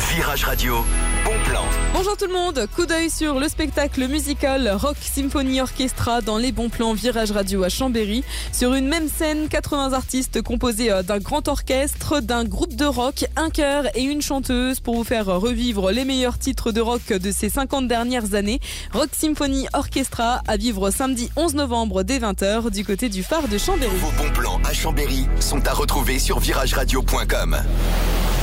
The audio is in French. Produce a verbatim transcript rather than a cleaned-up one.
Virage Radio, bon plan. Bonjour tout le monde, coup d'œil sur le spectacle musical Rock Symphony Orchestra dans les bons plans Virage Radio à Chambéry. Sur une même scène, quatre-vingts artistes composés d'un grand orchestre, d'un groupe de rock, un chœur et une chanteuse pour vous faire revivre les meilleurs titres de rock de ces cinquante dernières années. Rock Symphony Orchestra à vivre samedi onze novembre dès vingt heures du côté du phare de Chambéry. Vos bons plans à Chambéry sont à retrouver sur virage radio point com.